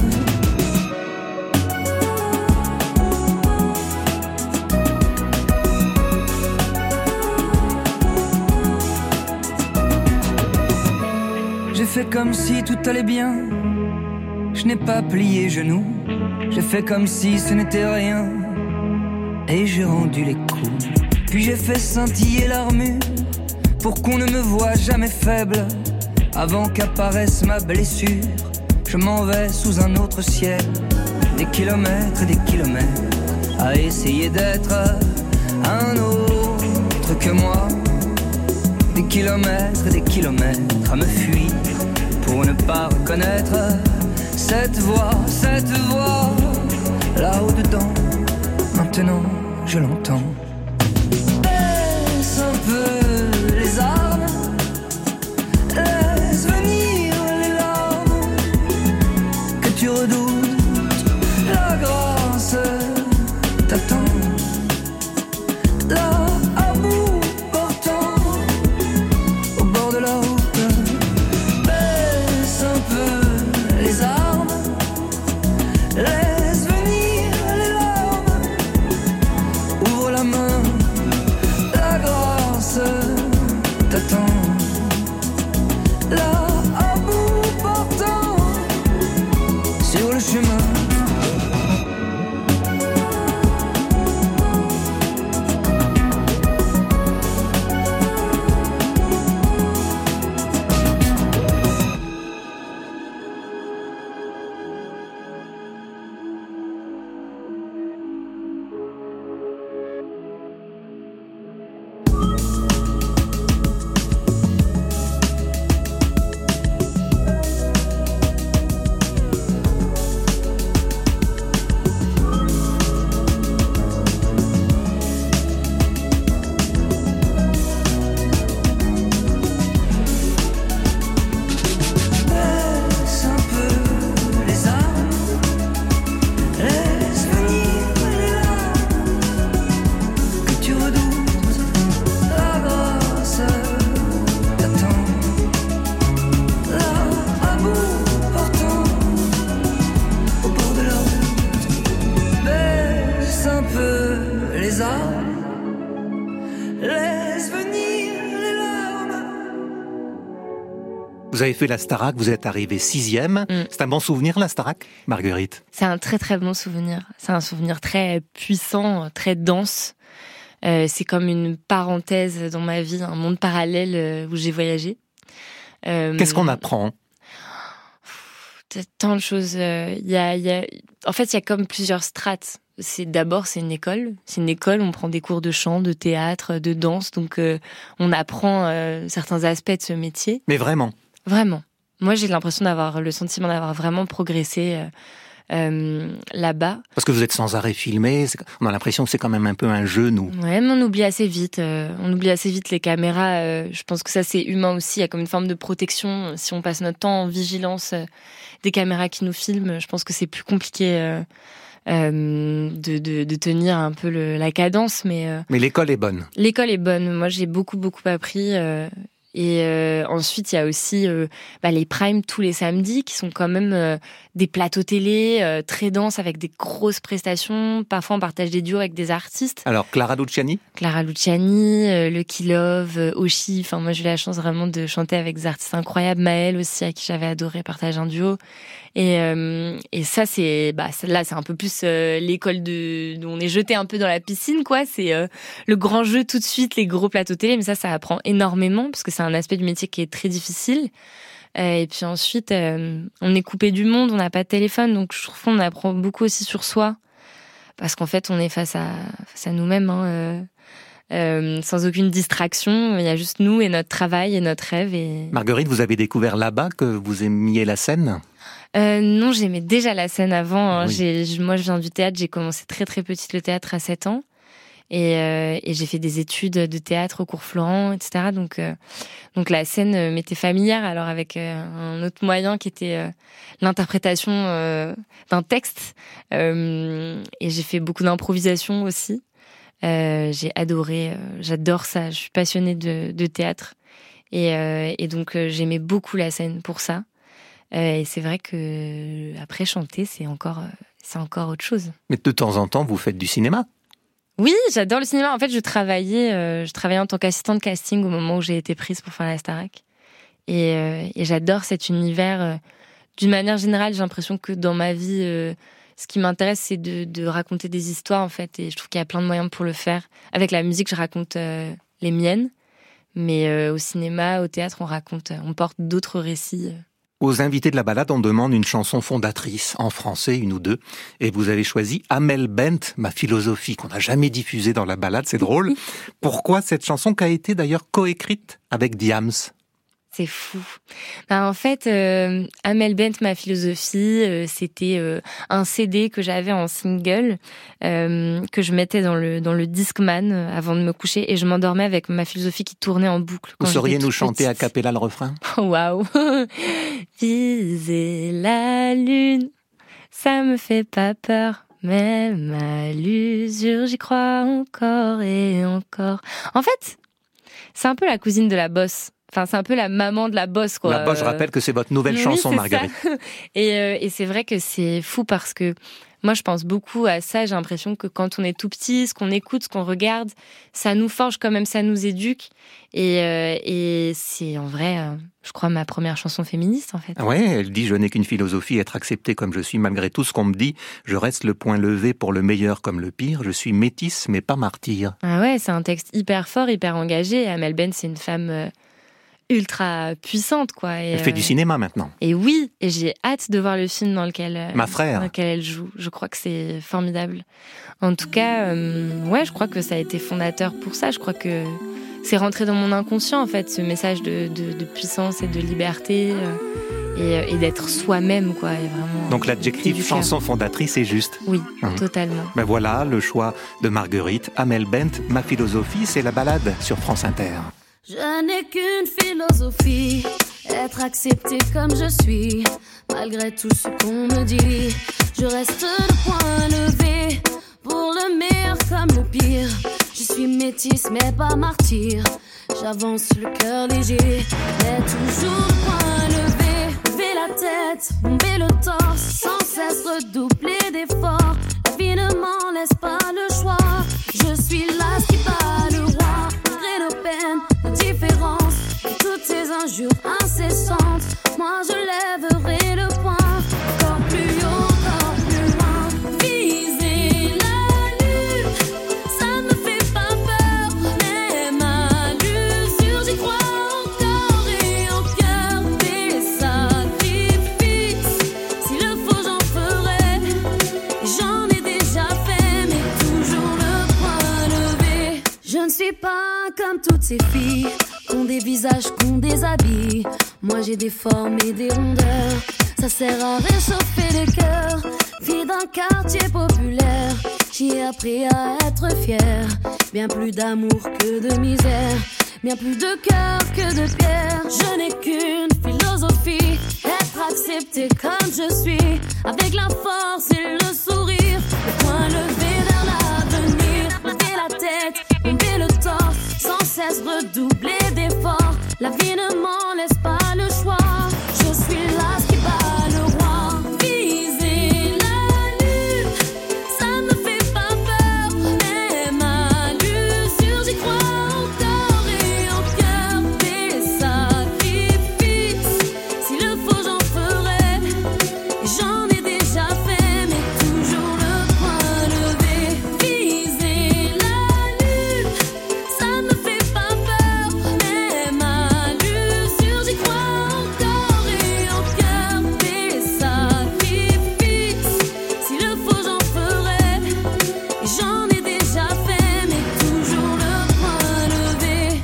J'ai fait comme si tout allait bien, je n'ai pas plié genoux. J'ai fait comme si ce n'était rien, et j'ai rendu les coups. Puis j'ai fait scintiller l'armure, pour qu'on ne me voie jamais faible. Avant qu'apparaisse ma blessure, je m'en vais sous un autre ciel. Des kilomètres et des kilomètres à essayer d'être un autre que moi. Des kilomètres et des kilomètres à me fuir pour ne pas reconnaître cette voix là-haut dedans. Maintenant je l'entends. Baisse un peu les armes, laisse venir les larmes que tu redoutes. La grâce t'attend, là à bout portant, au bord de la route. Baisse un peu les armes, laisse venir les larmes. Ouvre la main, la grâce t'attend, là à bout portant, sur le chemin. Vous avez fait la Starac, vous êtes arrivée 6e. C'est un bon souvenir, la Starac, Marguerite? C'est un très très bon souvenir. C'est un souvenir très puissant, très dense. C'est comme une parenthèse dans ma vie, un monde parallèle où j'ai voyagé. Qu'est-ce qu'on apprend Tant de choses. En fait, il y a comme plusieurs strates. C'est une école. C'est une école, on prend des cours de chant, de théâtre, de danse. Donc, on apprend certains aspects de ce métier. Mais vraiment? Vraiment. Moi, j'ai l'impression le sentiment d'avoir vraiment progressé là-bas. Parce que vous êtes sans arrêt filmé. On a l'impression que c'est quand même un peu un jeu, nous. Ouais, mais on oublie assez vite. Les caméras. Je pense que ça, c'est humain aussi. Il y a comme une forme de protection. Si on passe notre temps en vigilance des caméras qui nous filment, je pense que c'est plus compliqué de tenir un peu la cadence. Mais l'école est bonne. L'école est bonne. Moi, j'ai beaucoup appris. Et ensuite, il y a aussi les primes tous les samedis qui sont quand même des plateaux télé très denses avec des grosses prestations. Parfois, on partage des duos avec des artistes. Alors, Clara Luciani, Lucky Love, Oshi. Enfin, moi, j'ai eu la chance vraiment de chanter avec des artistes incroyables. Maëlle aussi, à qui j'avais adoré partager un duo. Et ça, là, c'est un peu plus l'école où on est jeté un peu dans la piscine, quoi. C'est le grand jeu tout de suite, les gros plateaux télé. Mais ça apprend énormément parce que c'est un aspect du métier qui est très difficile. Et puis ensuite, on est coupé du monde, on n'a pas de téléphone, donc je trouve qu'on apprend beaucoup aussi sur soi, parce qu'en fait, on est face à nous-mêmes, sans aucune distraction. Il y a juste nous et notre travail et notre rêve. Et... Marguerite, vous avez découvert là-bas que vous aimiez la scène ? Non, j'aimais déjà la scène avant. Oui. Moi, je viens du théâtre. J'ai commencé très très petite le théâtre à 7 ans. Et j'ai fait des études de théâtre au cours Florent, etc. Donc la scène m'était familière, alors avec un autre moyen qui était l'interprétation d'un texte. Et j'ai fait beaucoup d'improvisation aussi. J'ai adoré, j'adore ça. Je suis passionnée de théâtre. Et donc j'aimais beaucoup la scène pour ça. Et c'est vrai que après chanter, c'est encore autre chose. Mais de temps en temps, vous faites du cinéma ? Oui, j'adore le cinéma. En fait, je travaillais en tant qu'assistante casting au moment où j'ai été prise pour faire la Starac. Et j'adore cet univers. D'une manière générale, j'ai l'impression que dans ma vie, ce qui m'intéresse, c'est de raconter des histoires, en fait. Et je trouve qu'il y a plein de moyens pour le faire. Avec la musique, je raconte les miennes. Mais au cinéma, au théâtre, on porte d'autres récits. Aux invités de la balade, on demande une chanson fondatrice, en français, une ou deux. Et vous avez choisi Amel Bent, Ma philosophie, qu'on n'a jamais diffusée dans la balade, c'est drôle. Pourquoi cette chanson qui a été d'ailleurs coécrite avec Diams ? C'est fou. En fait, Amel Bent, Ma philosophie, c'était un CD que j'avais en single, que je mettais dans le Discman avant de me coucher, et je m'endormais avec Ma philosophie qui tournait en boucle. Vous sauriez nous chanter a cappella le refrain ? Waouh. Viser la lune, ça me fait pas peur. Même à l'usure, j'y crois encore et encore. En fait, c'est un peu la cousine de la bosse. Enfin, c'est un peu la maman de la bosse, quoi. La bosse, je rappelle que c'est votre nouvelle chanson, c'est Marguerite. Ça. Et c'est vrai que c'est fou parce que moi, je pense beaucoup à ça. J'ai l'impression que quand on est tout petit, ce qu'on écoute, ce qu'on regarde, ça nous forge quand même, ça nous éduque. Et c'est en vrai, je crois, ma première chanson féministe, en fait. Ouais, elle dit « Je n'ai qu'une philosophie, être acceptée comme je suis, malgré tout ce qu'on me dit. Je reste le poing levé pour le meilleur comme le pire. Je suis métisse, mais pas martyre. » Ah ouais, c'est un texte hyper fort, hyper engagé. Amel Bent, c'est une femme... ultra puissante, quoi. Elle fait du cinéma maintenant. Et oui, et j'ai hâte de voir le film dans lequel elle joue. Je crois que c'est formidable. En tout cas, je crois que ça a été fondateur pour ça. Je crois que c'est rentré dans mon inconscient, en fait, ce message de puissance et de liberté et d'être soi-même, quoi. Et vraiment. Donc l'adjectif chanson fondatrice est juste. Oui, totalement. Ben voilà, le choix de Marguerite. Amel Bent, Ma philosophie, c'est la balade sur France Inter. Je n'ai qu'une philosophie, être acceptée comme je suis, malgré tout ce qu'on me dit. Je reste le poing levé, pour le meilleur comme le pire. Je suis métisse mais pas martyr, j'avance le cœur léger, mais toujours le poing levé. Lever la tête, bomber le torse, sans cesse redoubler d'efforts. La vie ne m'en laisse pas le choix, je suis là qui bat le roi. Malgré nos peines, nos différences, et toutes ces injures incessantes, moi je lèverai le poing, encore plus haut, encore plus loin. Viser la lune, ça me fait pas peur, même à l'usure, j'y crois encore et en cœur. Des sacrifices, Je ne suis pas comme toutes ces filles qu'ont des visages, qu'ont des habits. Moi j'ai des formes et des rondeurs. Ça sert à réchauffer le cœur. Fille d'un quartier populaire, j'y ai appris à être fière. Bien plus d'amour que de misère, bien plus de cœur que de pierre. Je n'ai qu'une philosophie, être acceptée comme je suis, avec la force et le sourire, le poing levé vers l'avenir. Lever la tête, lever le torse, sans cesse redoubler d'efforts. La vie ne m'en laisse pas le choix. Je suis là qui bat le roi. Viser la lune, ça me fait pas peur. Même à l'usure, j'y crois encore et en cœur. Des sacrifices, s'il le faut, j'en ferai. Et j'en ai déjà fait, mais toujours le poing levé. Viser la lune, ça me fait pas peur. Même à l'usure, j'y crois encore et en cœur. Des sacrifices, s'il le faut, j'en ferai. Et j'en ai déjà fait, mais toujours le poing levé.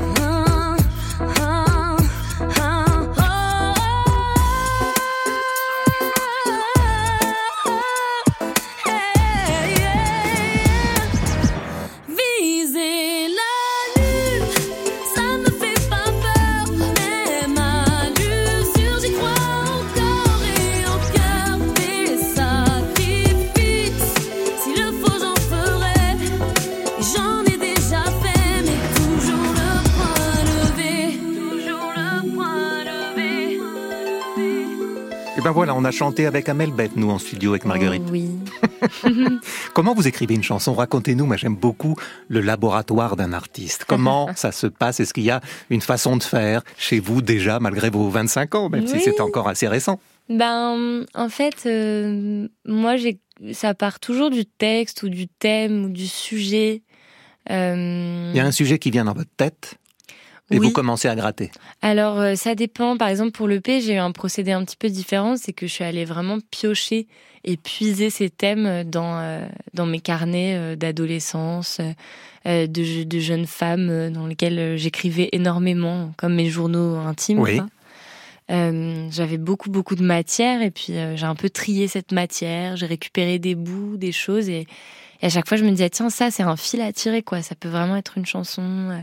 Viser la lune, ça me fait pas peur. Même à l'usure, j'y crois encore et en cœur. Des sacrifices, s'il le faut, j'en ferai. Et j'en ai déjà fait, mais toujours le poing levé. Toujours le poing levé. Et ben voilà, on a chanté avec Amel Beth, nous, en studio avec Marguerite. Oh, oui. Comment vous écrivez une chanson? Racontez-nous, moi j'aime beaucoup le laboratoire d'un artiste. Comment ça se passe? Est-ce qu'il y a une façon de faire chez vous déjà, malgré vos 25 ans, même si Oui. c'est encore assez récent? En fait, moi, ça part toujours du texte ou du thème ou du sujet. Il y a un sujet qui vient dans votre tête et Oui. vous commencez à gratter. Alors, ça dépend. Par exemple, pour l'EP, j'ai eu un procédé un petit peu différent. C'est que je suis allée vraiment piocher et puiser ces thèmes dans mes carnets d'adolescence, de jeunes femmes dans lesquels j'écrivais énormément, comme mes journaux intimes. Oui. Quoi. J'avais beaucoup de matière et puis j'ai un peu trié cette matière. J'ai récupéré des bouts, des choses et à chaque fois, je me disais, tiens, ça, c'est un fil à tirer, quoi. Ça peut vraiment être une chanson.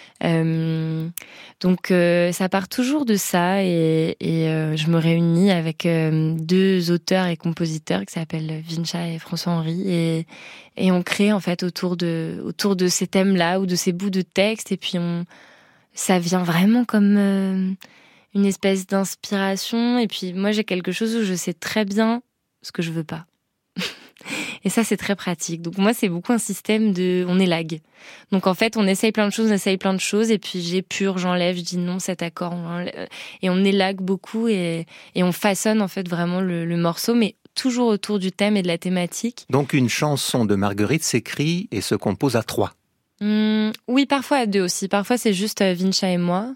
Donc ça part toujours de ça et je me réunis avec deux auteurs et compositeurs qui s'appellent Vincha et François-Henri et on crée en fait autour de ces thèmes-là ou de ces bouts de texte et puis ça vient vraiment comme une espèce d'inspiration et puis moi j'ai quelque chose où je sais très bien ce que je veux pas. Et ça, c'est très pratique. Donc moi, c'est beaucoup un système on élague. Donc en fait, on essaye plein de choses, et puis j'épure, j'enlève, je dis non, cet accord, et on élague beaucoup, et on façonne en fait vraiment le morceau, mais toujours autour du thème et de la thématique. Donc une chanson de Marguerite s'écrit et se compose à 3. Oui, parfois à 2 aussi. Parfois, c'est juste Vincha et moi.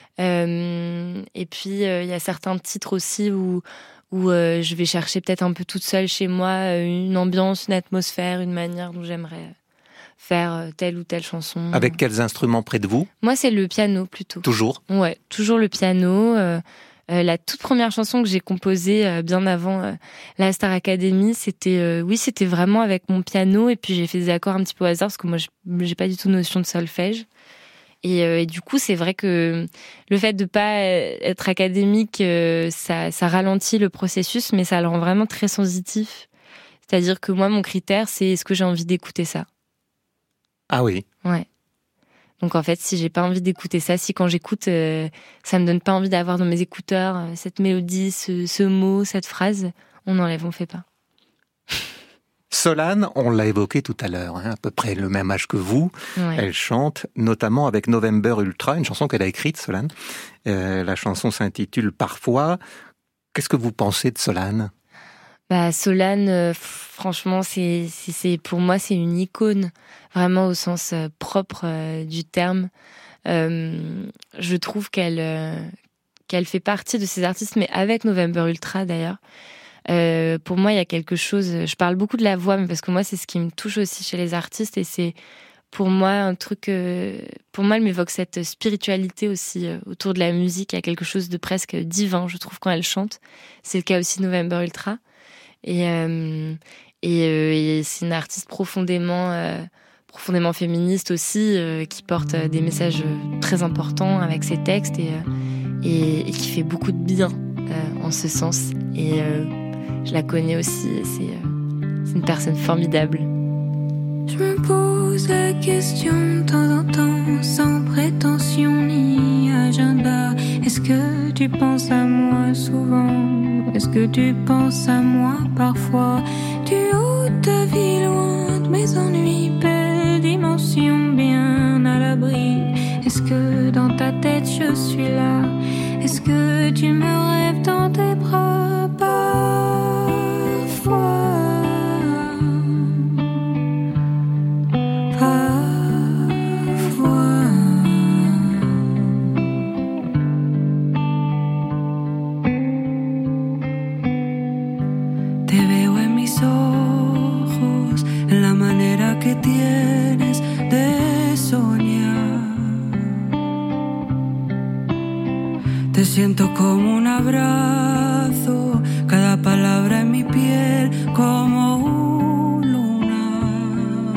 Et puis, il y a certains titres aussi où je vais chercher peut-être un peu toute seule chez moi une ambiance, une atmosphère, une manière dont j'aimerais faire telle ou telle chanson. Avec quels instruments près de vous? Moi, c'est le piano plutôt. Toujours? Ouais, toujours le piano. La toute première chanson que j'ai composée bien avant la Star Academy, c'était vraiment avec mon piano et puis j'ai fait des accords un petit peu au hasard parce que moi, j'ai pas du tout notion de solfège. Et du coup, c'est vrai que le fait de pas être académique, ça ralentit le processus, mais ça le rend vraiment très sensitif. C'est-à-dire que moi, mon critère, c'est est-ce que j'ai envie d'écouter ça? Ah oui. Ouais. Donc en fait, si j'ai pas envie d'écouter ça, si quand j'écoute, ça me donne pas envie d'avoir dans mes écouteurs cette mélodie, ce mot, cette phrase, on enlève, on fait pas. Solane, on l'a évoqué tout à l'heure, à peu près le même âge que vous. Ouais. Elle chante notamment avec November Ultra, une chanson qu'elle a écrite, Solane. La chanson s'intitule Parfois. Qu'est-ce que vous pensez de Solane? Solane, franchement, c'est pour moi, c'est une icône, vraiment au sens propre du terme. Je trouve qu'elle fait partie de ces artistes, mais avec November Ultra d'ailleurs. Pour moi, il y a quelque chose. Je parle beaucoup de la voix, mais parce que moi, c'est ce qui me touche aussi chez les artistes, et c'est pour moi, un truc... pour moi, elle m'évoque cette spiritualité aussi autour de la musique. Il y a quelque chose de presque divin, je trouve, quand elle chante. C'est le cas aussi de November Ultra. Et c'est une artiste profondément féministe aussi, qui porte des messages très importants avec ses textes et qui fait beaucoup de bien en ce sens. Et je la connais aussi. C'est une personne formidable. Je me pose la question de temps en temps, sans prétention ni agenda. Est-ce que tu penses à moi souvent? Est-ce que tu penses à moi parfois? Du haut de ta vie, loin de mes ennuis, belle dimension bien à l'abri. Est-ce que dans ta tête je suis là? Est-ce que tu me rêves dans tes bras parfois? Que tienes de soñar. Te siento como un abrazo, cada palabra en mi piel como un lunar.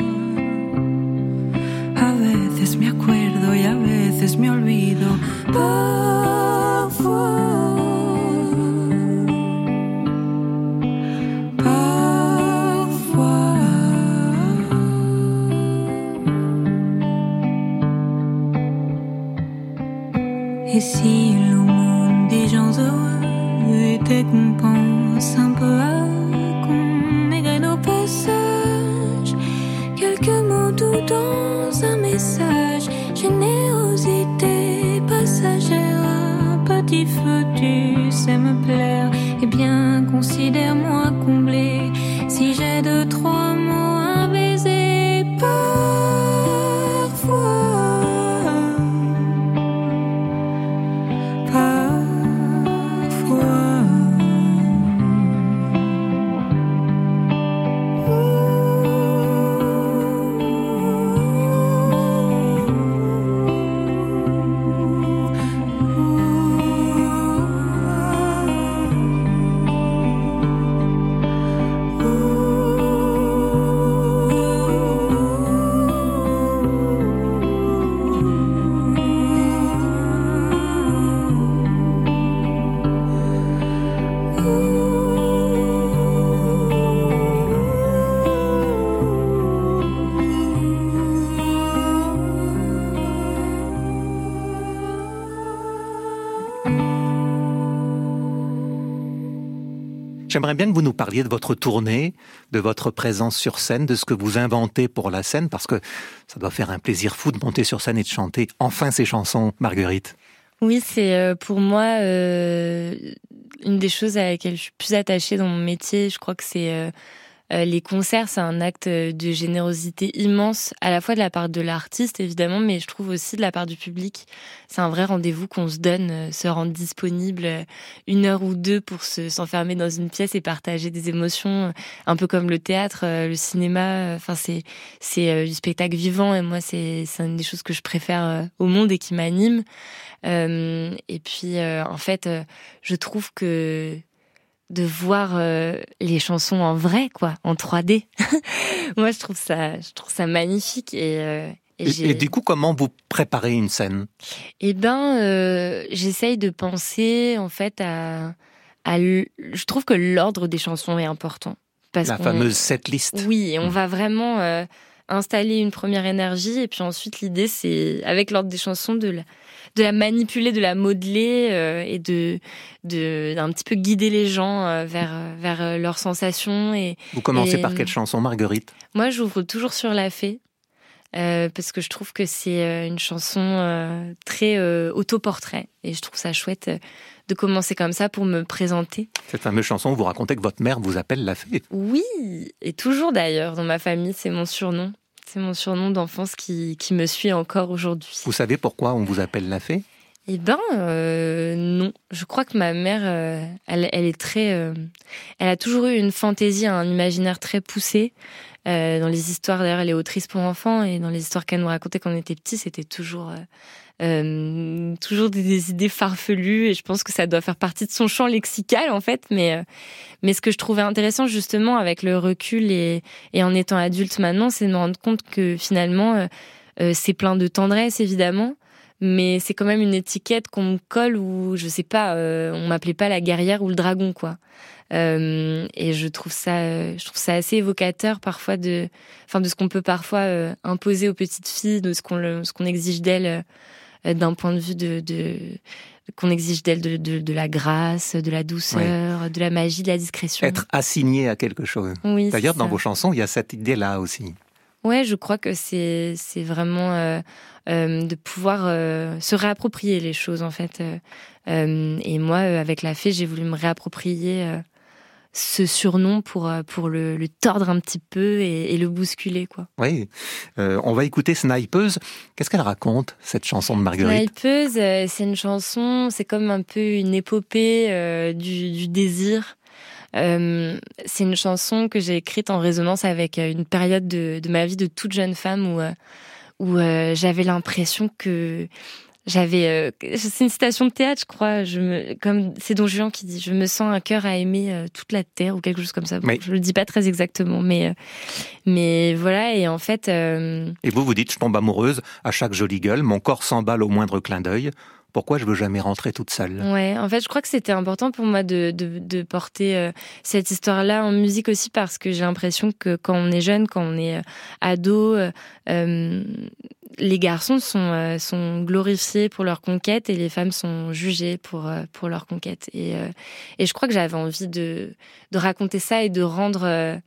A veces me acuerdo y a veces me olvido. Et si le monde des gens heureux était qu'on pense un peu à qu'on égrait nos passages, quelques mots doux dans un message, générosité passagère, un petit feu, tu sais me plaire, eh bien considère-moi comblé, si j'ai 2-3 mots à baiser parfois. J'aimerais bien que vous nous parliez de votre tournée, de votre présence sur scène, de ce que vous inventez pour la scène, parce que ça doit faire un plaisir fou de monter sur scène et de chanter enfin ces chansons, Marguerite. Oui, c'est pour moi une des choses à laquelle je suis plus attachée dans mon métier. Je crois que c'est les concerts, c'est un acte de générosité immense, à la fois de la part de l'artiste, évidemment, mais je trouve aussi de la part du public. C'est un vrai rendez-vous qu'on se donne, se rendre disponible 1 heure ou 2 pour s'enfermer dans une pièce et partager des émotions, un peu comme le théâtre, le cinéma. Enfin, c'est du spectacle vivant, et moi, c'est une des choses que je préfère au monde et qui m'anime. Et puis, en fait, je trouve que de voir les chansons en vrai, quoi, en 3D. Moi, je trouve ça magnifique. Et du coup, comment vous préparez une scène ? Eh ben, j'essaye de penser, en fait, je trouve que l'ordre des chansons est important. La fameuse setlist. Oui, et on va vraiment installer une première énergie, et puis ensuite, l'idée, c'est, avec l'ordre des chansons, de la manipuler, de la modeler et d'un petit peu guider les gens vers leurs sensations. Vous commencez par quelle chanson, Marguerite ? Moi, j'ouvre toujours sur La Fée, parce que je trouve que c'est une chanson très autoportrait, et je trouve ça chouette de commencer comme ça pour me présenter. Cette fameuse chanson où vous racontez que votre mère vous appelle La Fée. Oui, et toujours d'ailleurs, dans ma famille, c'est mon surnom. C'est mon surnom d'enfance qui me suit encore aujourd'hui. Vous savez pourquoi on vous appelle La Fée ? Non. Je crois que ma mère, elle est très... elle a toujours eu une fantaisie, un imaginaire très poussé. Dans les histoires, d'ailleurs, elle est autrice pour enfants, et dans les histoires qu'elle nous racontait quand on était petits, c'était toujours des idées farfelues, et je pense que ça doit faire partie de son champ lexical, en fait. Mais ce que je trouvais intéressant, justement, avec le recul et en étant adulte maintenant, c'est de me rendre compte que finalement, c'est plein de tendresse, évidemment, mais c'est quand même une étiquette qu'on me colle où, je sais pas, on m'appelait pas la guerrière ou le dragon, quoi. Et je trouve ça assez évocateur parfois de ce qu'on peut parfois imposer aux petites filles, de ce qu'on exige d'elles d'un point de vue qu'on exige d'elles de la grâce, de la douceur, de la magie, de la discrétion. Être assigné à quelque chose. Oui, d'ailleurs, dans vos chansons, il y a cette idée-là aussi. Ouais, je crois que c'est vraiment de pouvoir se réapproprier les choses, en fait. Et moi, avec La Fée, j'ai voulu me réapproprier ce surnom pour le tordre un petit peu et le bousculer, quoi. Oui. On va écouter Snipeuse. Qu'est-ce qu'elle raconte, cette chanson de Marguerite ? Snipeuse, c'est une chanson, c'est comme un peu une épopée du désir. C'est une chanson que j'ai écrite en résonance avec une période de ma vie de toute jeune femme où j'avais l'impression que j'avais... c'est une citation de théâtre, je crois. Comme c'est Don Juan qui dit « Je me sens un cœur à aimer toute la terre » ou quelque chose comme ça. Bon, oui. Je le dis pas très exactement, mais voilà. Et en fait... Et vous dites « Je tombe amoureuse à chaque jolie gueule, mon corps s'emballe au moindre clin d'œil. Pourquoi je veux jamais rentrer toute seule ?» Ouais, en fait, je crois que c'était important pour moi de porter cette histoire-là en musique aussi, parce que j'ai l'impression que quand on est jeune, quand on est ado, les garçons sont glorifiés pour leur conquête et les femmes sont jugées pour leur conquête. Et je crois que j'avais envie de raconter ça et de rendre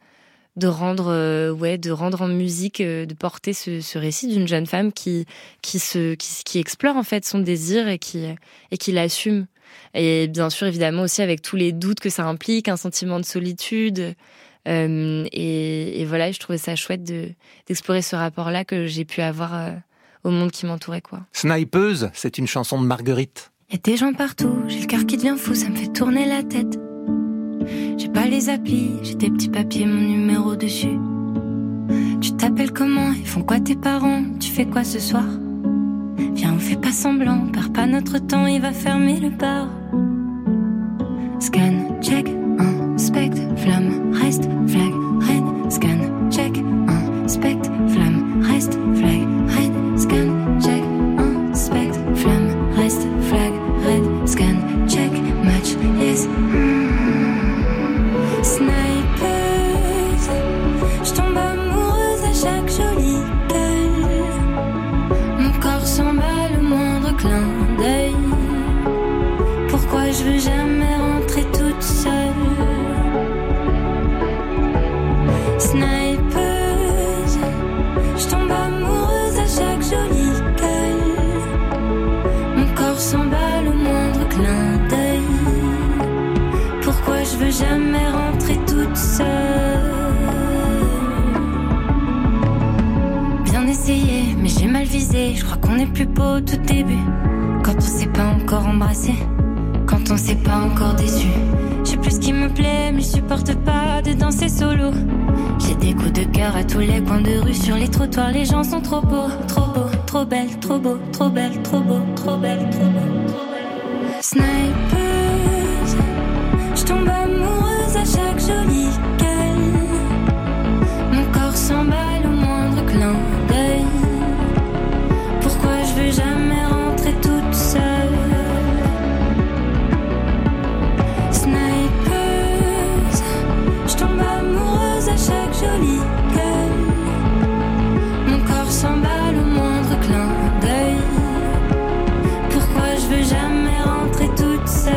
en musique, de porter ce récit d'une jeune femme qui explore en fait son désir et qui l'assume. Et bien sûr, évidemment aussi avec tous les doutes que ça implique, un sentiment de solitude. Et voilà, je trouvais ça chouette d'explorer ce rapport-là que j'ai pu avoir au monde qui m'entourait, quoi. Snipeuse, c'est une chanson de Marguerite. Y a des gens partout, j'ai le cœur qui devient fou, ça me fait tourner la tête. J'ai pas les applis, j'ai des petits papiers, mon numéro dessus. Tu t'appelles comment? Ils font quoi tes parents? Tu fais quoi ce soir? Viens, on fait pas semblant, on perd pas notre temps, il va fermer le bar. Scan, check, inspecte, flamme, reste, flag, red. Scan, check, inspecte, flamme, reste, flag, red. Scan, check, inspecte, flamme, reste, flag, red. Scan, check, match, yes. Snipeuse, je tombe amoureuse à chaque jolie gueule. Mon corps s'emballe au moindre clin d'œil. Pourquoi je veux jamais rentrer toute seule? Snipeuse, je tombe amoureuse à chaque jolie gueule. Mon corps s'emballe au moindre clin d'œil. Pourquoi je veux jamais rentrer toute seule? Bien essayé, mais j'ai mal visé. Je crois qu'on est plus beau au tout début. Quand on s'est pas encore embrassé, quand on s'est pas encore déçu. Je sais plus ce qui me plaît, mais je supporte pas de danser solo. J'ai des coups de cœur à tous les coins de rue. Sur les trottoirs, les gens sont trop beaux, trop beaux, trop belles, trop beaux, trop belles, trop beaux, trop belles, trop beaux, trop belles. Snipeuse, je tombe amoureuse à chaque jolie gueule. Mon corps s'emballe au moindre clin d'œil. Pourquoi je veux jamais rentrer toute seule? Snipeuse, je tombe amoureuse à chaque jolie gueule. Mon corps s'emballe au moindre clin d'œil. Pourquoi je veux jamais rentrer toute seule?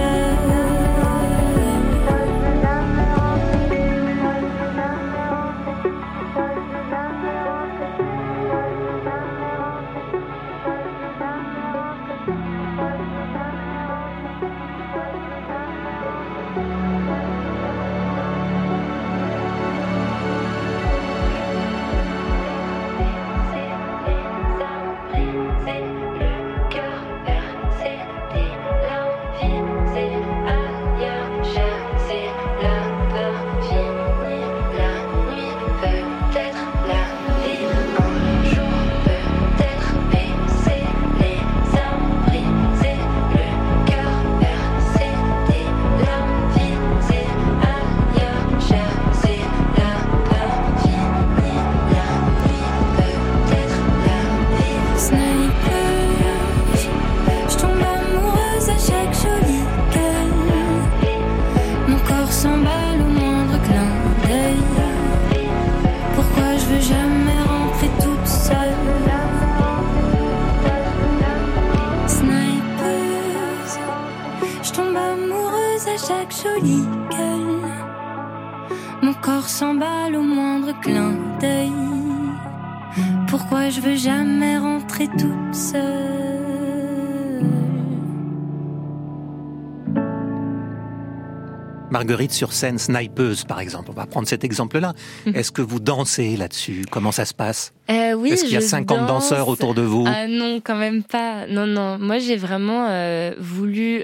chaque jolie gueule. Mon corps s'emballe au moindre clin d'œil. Pourquoi je veux jamais rentrer toute seule? Marguerite, sur scène, snipeuse par exemple, on va prendre cet exemple-là. Est-ce que vous dansez là-dessus? Comment ça se passe? Oui, est-ce qu'il y a 50 danseurs autour de vous? Ah non, quand même pas. Non. Moi, j'ai vraiment voulu,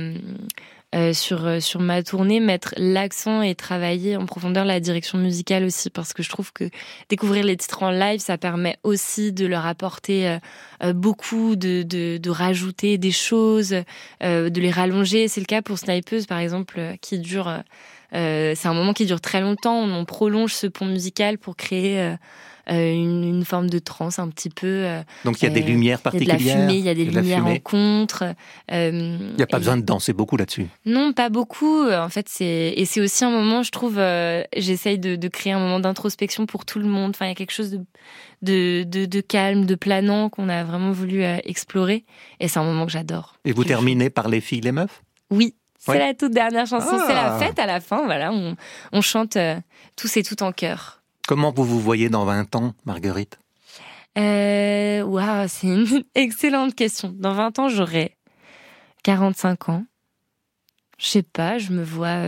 sur ma tournée, mettre l'accent et travailler en profondeur la direction musicale aussi, parce que je trouve que découvrir les titres en live, ça permet aussi de leur apporter beaucoup, de rajouter des choses, de les rallonger. C'est le cas pour Snipeuse, par exemple, qui dure... c'est un moment qui dure très longtemps. On prolonge ce pont musical pour créer... une forme de transe un petit peu. Donc il y a des lumières particulières. Il y a de la fumée, il y a des lumières en contre. Il n'y a pas besoin de danser beaucoup là-dessus. Non, pas beaucoup. En fait, c'est aussi un moment, je trouve, j'essaye de créer un moment d'introspection pour tout le monde. Enfin, il y a quelque chose de calme, de planant qu'on a vraiment voulu explorer. Et c'est un moment que j'adore. Et vous terminez par Les filles, les meufs? Oui. C'est Oui. la toute dernière chanson. C'est la fête à la fin. Voilà, on chante tous et toutes en chœur. Comment vous voyez dans 20 ans, Marguerite? Waouh, c'est une excellente question. Dans 20 ans, j'aurai 45 ans. Je sais pas, je me vois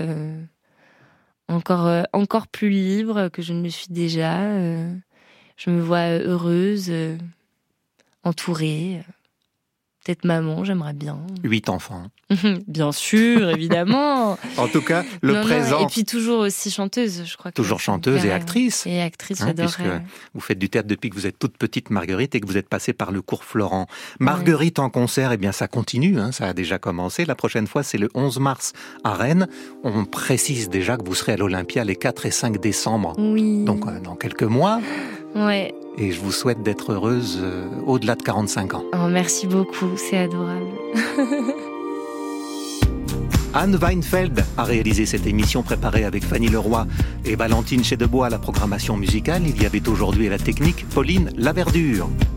encore plus libre que je ne le suis déjà. Je me vois heureuse, entourée. Peut-être maman, j'aimerais bien. 8 enfants. Bien sûr, évidemment. En tout cas, le présent... Et puis toujours aussi chanteuse, je crois. Toujours chanteuse et actrice. Et actrice, j'adorerais. Puisque vous faites du théâtre depuis que vous êtes toute petite, Marguerite, et que vous êtes passée par le cours Florent. Marguerite en concert, eh bien ça continue, ça a déjà commencé. La prochaine fois, c'est le 11 mars à Rennes. On précise déjà que vous serez à l'Olympia les 4 et 5 décembre. Oui. Donc dans quelques mois. Ouais. Et je vous souhaite d'être heureuse au-delà de 45 ans. Oh, merci beaucoup, c'est adorable. Anne Weinfeld a réalisé cette émission préparée avec Fanny Leroy et Valentine Chedebois à la programmation musicale. Il y avait aujourd'hui à la technique Pauline Laverdure.